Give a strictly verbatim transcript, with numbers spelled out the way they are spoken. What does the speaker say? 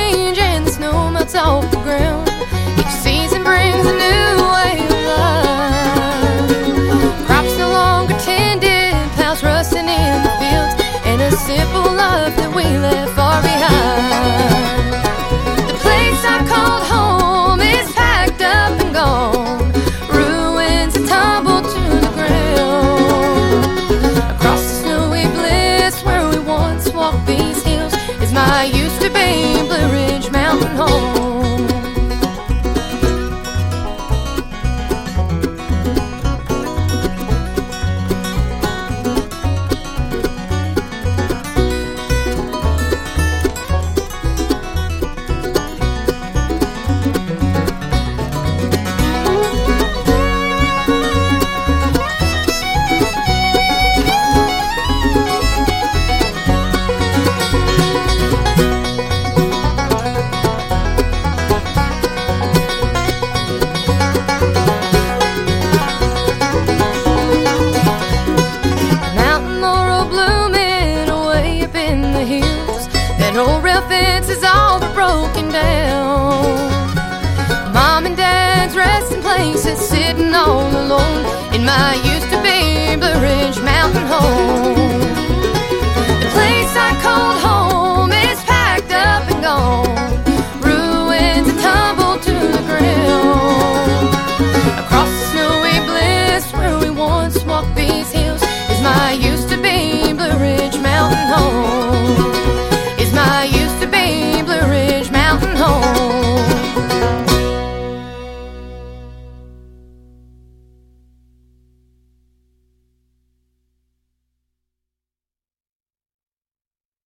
change and the snow melts off the ground. Each season brings a new way of life. Crops no longer tended, plows rusting in the fields, and a simple life that we left far behind. The place I called home is packed up and gone, ruins that tumble to the ground. Across the snowy bliss where we once walked these hills is my used-to-be Blue Ridge Mountain home. That old rail fence is all but broken down. Mom and Dad's resting places, sitting all alone in my used-to-be Blue Ridge Mountain home.